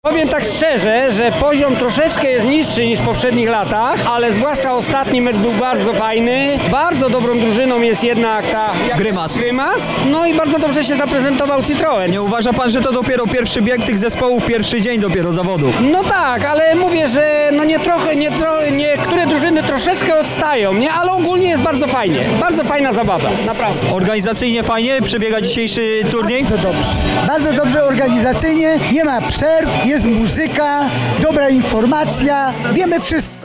Powiem tak szczerze, że poziom troszeczkę jest niższy niż w poprzednich latach, ale zwłaszcza ostatni mecz był bardzo fajny. Bardzo dobrą drużyną jest jednak ta Grymas. No i bardzo dobrze się zaprezentował Citroen. Nie uważa pan, że to dopiero pierwszy bieg tych zespołów, pierwszy dzień dopiero zawodów? No tak, ale mówię, że no niektóre drużyny troszeczkę odstają, nie? Ale ogólnie jest bardzo fajnie. Bardzo fajna zabawa, naprawdę. Organizacyjnie fajnie przebiega dzisiejszy turniej? Bardzo dobrze organizacyjnie, nie ma przerw, jest muzyka, dobra informacja, wiemy wszystko.